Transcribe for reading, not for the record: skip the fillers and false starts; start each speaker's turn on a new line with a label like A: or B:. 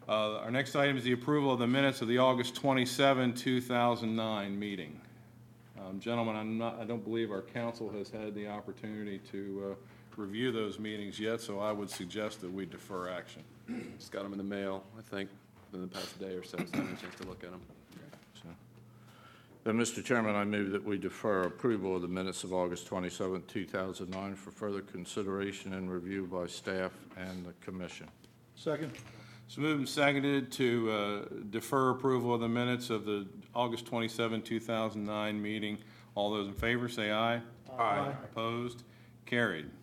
A: Our next item is the approval of the minutes of the August 27, 2009 meeting. Gentlemen, I don't believe our council has had the opportunity to review those meetings yet, so I would suggest that we defer action.
B: Just got them in the mail, I think, in the past day or so, so I haven't had a chance to look at them.
C: Then, Mr. Chairman, I move that we defer approval of the minutes of August 27, 2009 for further consideration and review by staff and the commission.
D: Second.
A: It's moved and seconded to defer approval of the minutes of the August 27, 2009 meeting. All those in favor say aye.
D: Aye.
A: Opposed? Carried.